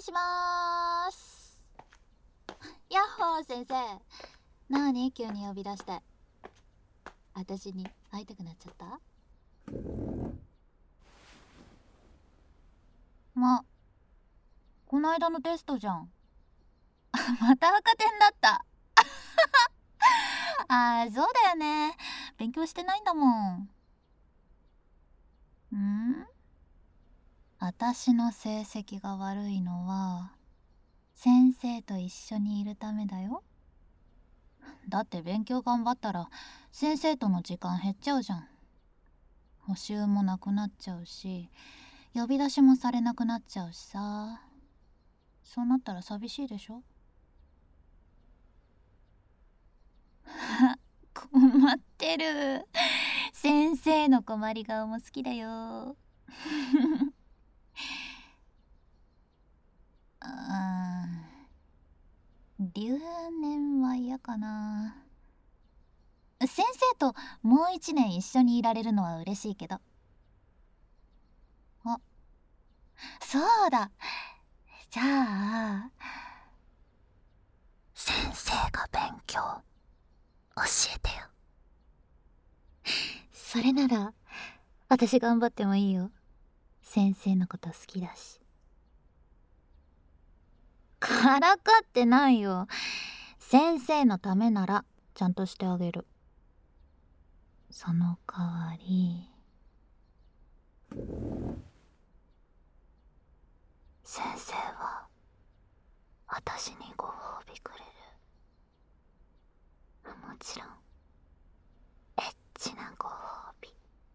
しまーす。やっほー先生。なに急に呼び出して。私に会いたくなっちゃった？こないだのテストじゃん。また赤点だった。そうだよね。勉強してないんだもん。私の成績が悪いのは先生と一緒にいるためだよ。だって勉強頑張ったら先生との時間減っちゃうじゃん。補習もなくなっちゃうし、呼び出しもされなくなっちゃうしさ。そうなったら寂しいでしょ。困ってる。先生の困り顔も好きだよ。留年は嫌かな。先生ともう一年一緒にいられるのは嬉しいけど。あ、そうだ。じゃあ先生が勉強教えてよ。それなら私頑張ってもいいよ。先生のこと好きだし。からかってないよ。先生のためならちゃんとしてあげる。その代わり先生は私にご褒美くれる。もちろんエッチなご褒美。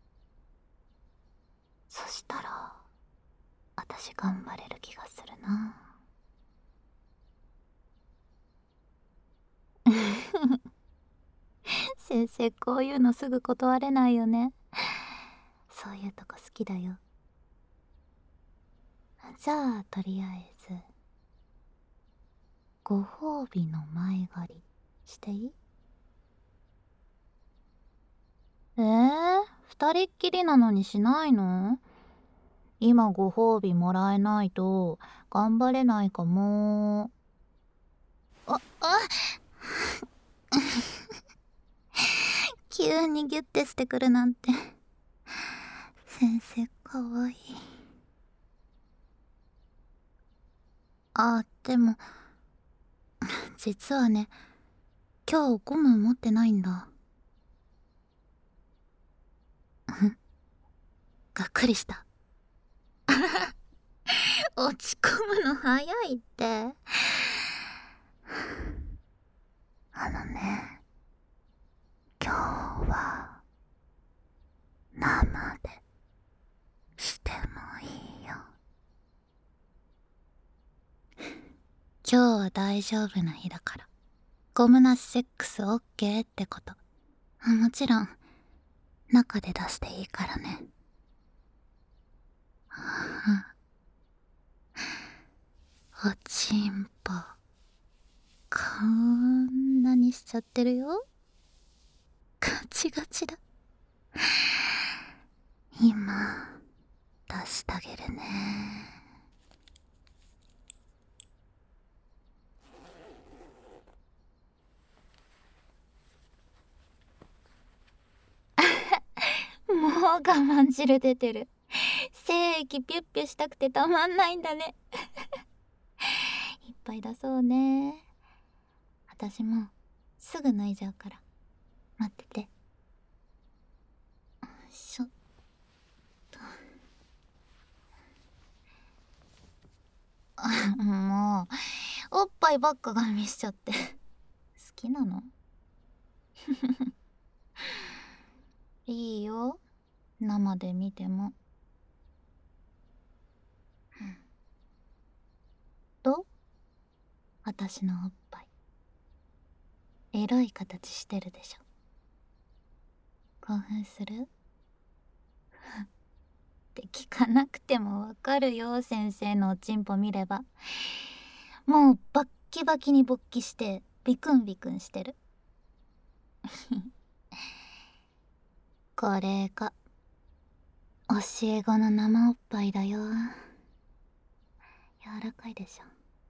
そしたら私頑張れる気がするな。先生こういうのすぐ断れないよね。そういうとこ好きだよ。じゃあとりあえずご褒美の前借りしていい？二人っきりなのにしないの？今ご褒美もらえないと頑張れないかも。急にギュッてしてくるなんて。先生かわいい。でも実はね、今日ゴム持ってないんだ。がっくりした。落ち込むの早いって。今日は生でしてもいいよ。今日は大丈夫な日だからゴムなしセックスオッケーってこと。もちろん中で出していいからね。おちんぽこんなにしちゃってるよ。ガチガチだ。今出してあげるね。もう我慢汁出てる。精液ピュッピュしたくてたまんないんだね。いっぱい出そうね。私もすぐ脱いじゃうから待ってて。よいしょっと。もうおっぱいばっかガン見しちゃって好きなの？いいよ、生で見ても。どう？私のおっぱいエロい形してるでしょ。興奮する？って聞かなくてもわかるよ、先生のおちんぽ見れば。もうバッキバキに勃起してビクンビクンしてる。これが教え子の生おっぱいだよ。よ柔らかいでしょ。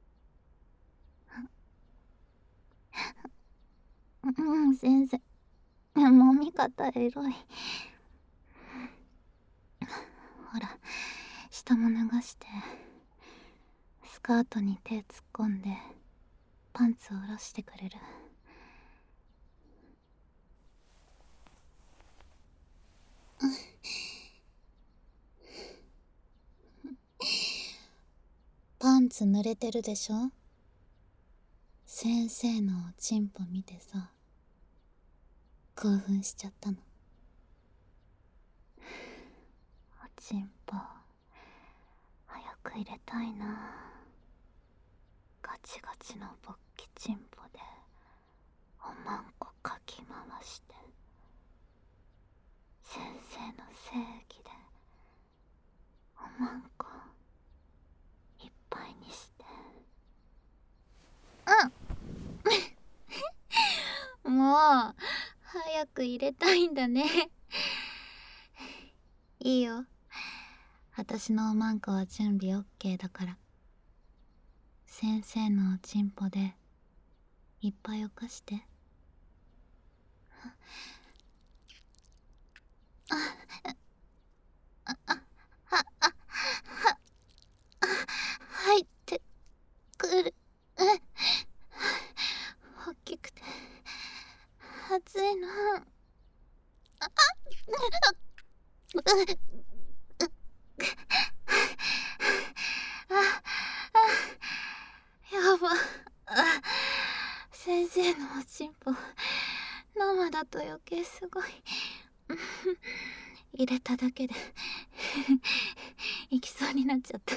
先生、揉み方エロい。ほら、下も脱がして、スカートに手突っ込んでパンツを下ろしてくれる？パンツ濡れてるでしょ。先生のおちんぽ見てさ、興奮しちゃったの。おちんぽ早く入れたいな。ガチガチの勃起ちんぽでおまんこかき回して、先生の正義でおまんこいっぱいにして。もう早く入れたいんだね。いいよ、私のおまんこは準備 OK だから。先生のおちんぽでいっぱい犯して。入ってくる。大きくて熱いの。やば。先生のおちんぽ生だと余計すごい。入れただけで行きそうになっちゃった。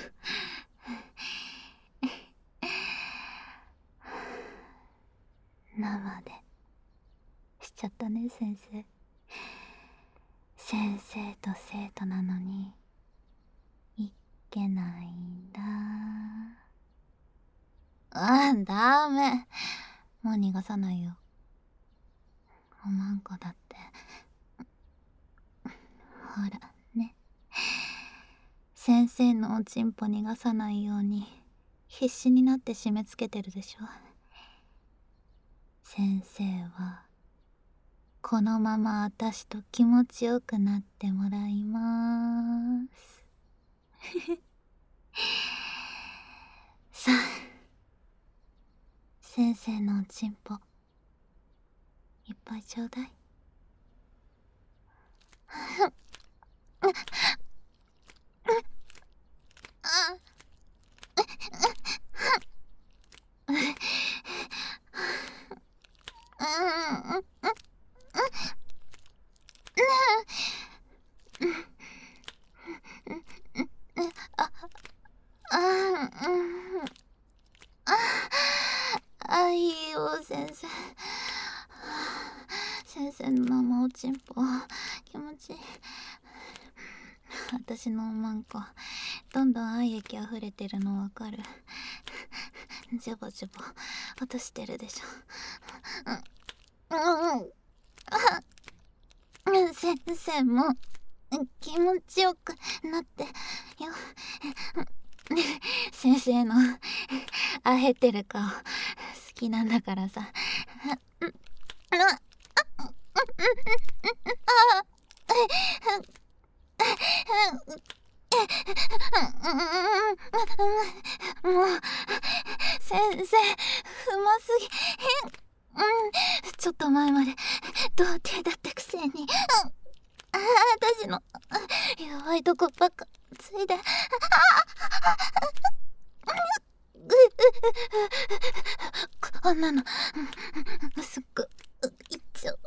生でしちゃったね、先生。先生と生徒なのにいっけないんだ。ダメ、もう逃がさないよ。おまんこだってほらね、先生のおちんぽ逃がさないように必死になって締め付けてるでしょ。先生はこのまま私と気持ちよくなってもらいます。さあ、先生のおちんぽいっぱいちょうだい。いいよ、先生。先生の生おちんぽ気持ちいい。私のおまんこどんどん愛液あふれてるのわかる？ジャボジャボ落としてるでしょ。先生も気持ちよくなってよ。先生のあへってる顔好きなんだからさ。もう先生うますぎ。ちょっと前まで童貞だったくせに、私の弱いとこばっかついで。こんなのすっごいっちゃう。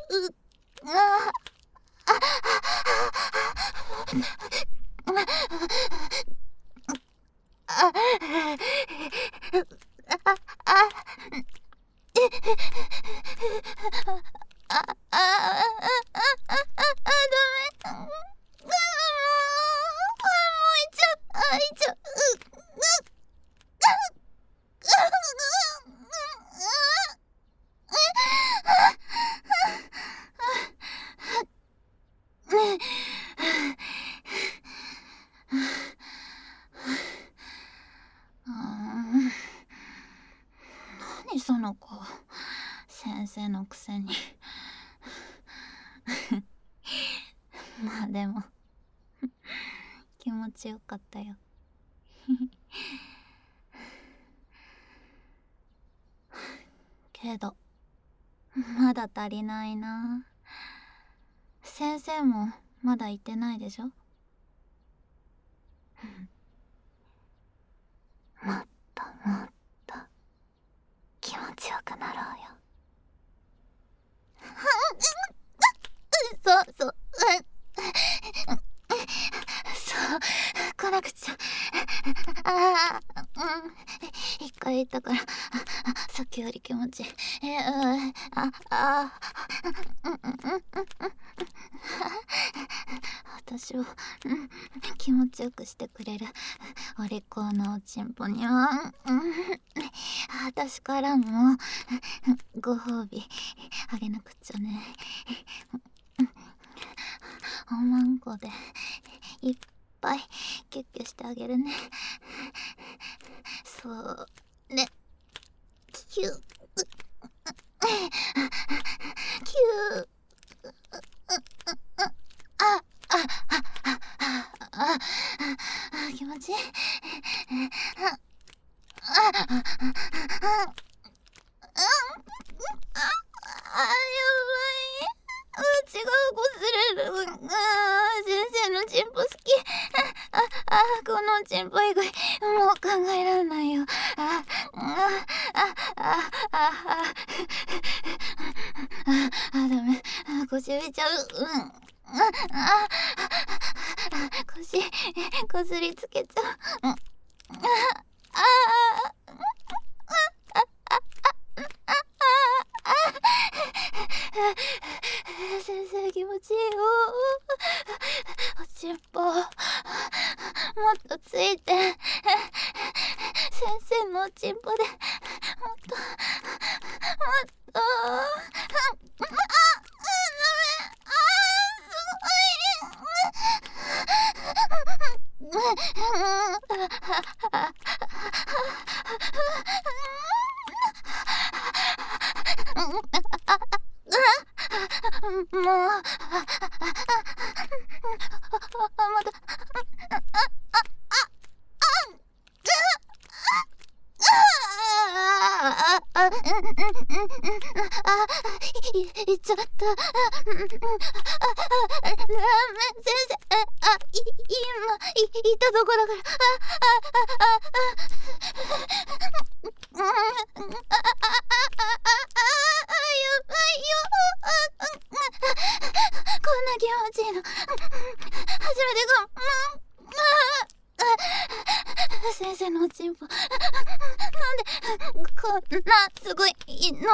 その子。先生のくせに。まあでも気持ちよかったよ。けどまだ足りないな。先生もまだ言ってないでしょ。もっともっと気持ちよくなろうよ。そう来なくちゃ。一回言ったからさっきより気持ちいい。私を気持ちよくしてくれるお利口なおちんぽには私からもご褒美あげなくちゃね。おまんこでいっぱいキュッキュしてあげるね。そうね。キュッキュッ気持ちいい。うちがこすれる。先生のチンポ好き。このチンポ以外もう考えられないよ。ダメ。腰浮いちゃう。腰こすりつけちゃう。先生気持ちいいよ。おちんぽもっとついて。先生のおちんぽでもっともうまだいっちゃった。ラーメン先生、今言ったところからやばいよ。こんな気持ちいいの初めてかも。先生のおちんぽなんでこんなすごいの。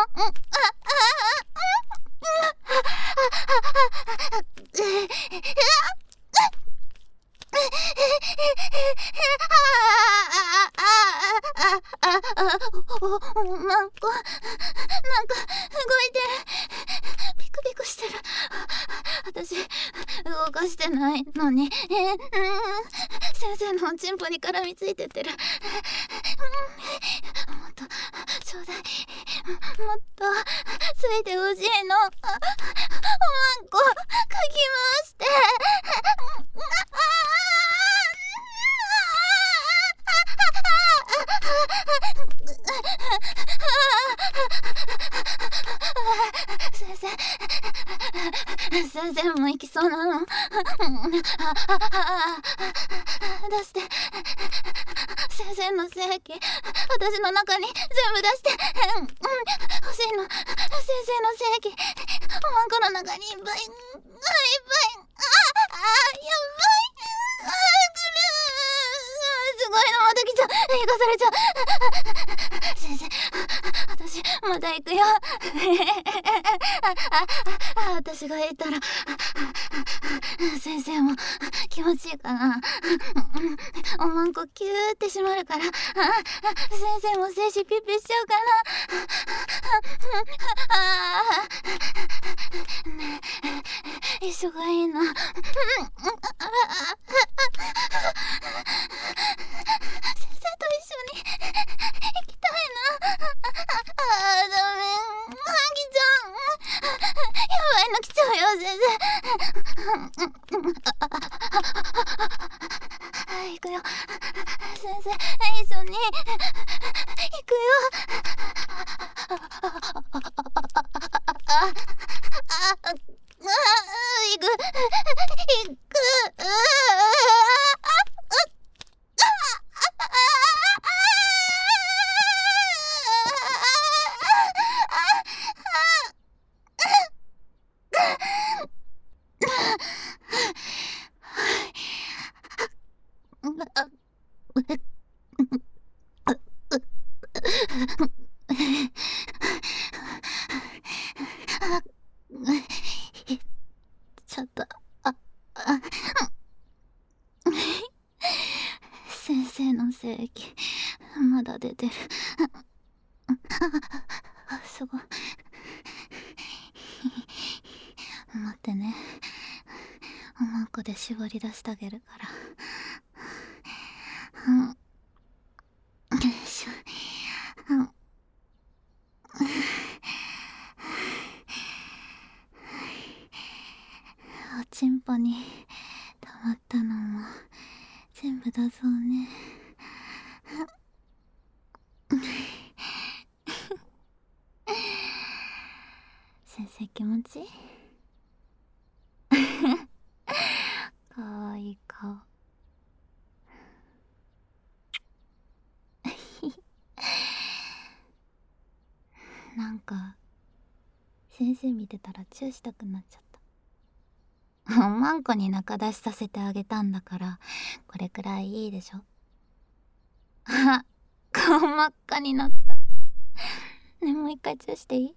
なんか動いてる。ピクピクしてる。私動かしてないのに先生のおちんぽに絡みついてってる。もっとちょうだい。もっとついてほしいの。おまんこかき回して。先生も行きそうなの。出して。先生の精液私の中に全部出して。欲しいの。先生の精液おまんこの中にいっぱいいっぱい。やばい。すごいのまた来ちゃう。生かされちゃう。先生私また行くよ。私が行ったら先生も気持ちいいかな。おまんこキューって閉まるから先生も精子ピッピしちゃうかな。ねえ一緒がいいの。先生と一緒に行きたいな。 行くよ。先生、一緒に行くよ。行く。ちょっと先生の精液まだ出てる。すごい。待ってね、おまんこで絞り出してあげるから。よいしょ。おちんぽに溜まったのも全部だそうね。先生気持ちいい？かわいい顔。なんか先生見てたらチューしたくなっちゃった。おまんこに仲出しさせてあげたんだからこれくらいいいでしょ。あ、顔真っ赤になった。ね、もう一回チューしていい？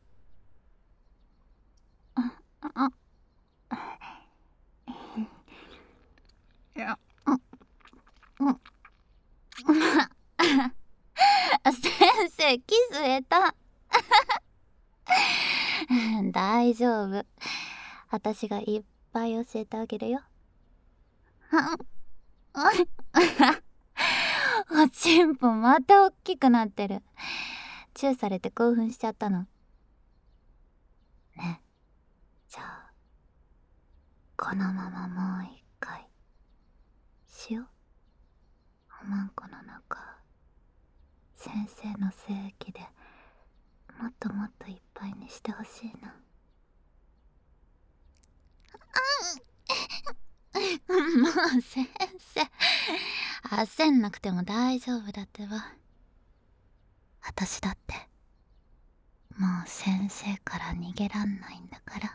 いや、先生キス下手。大丈夫、私がいっぱい教えてあげるよ。おちんぽまたおっきくなってる。チューされて興奮しちゃったのね。じゃあこのままもう一回しよう。おまんこの中先生の精液でもっともっといっぱいにしてほしいな。もう先生焦んなくても大丈夫だってば。私だってもう先生から逃げらんないんだから。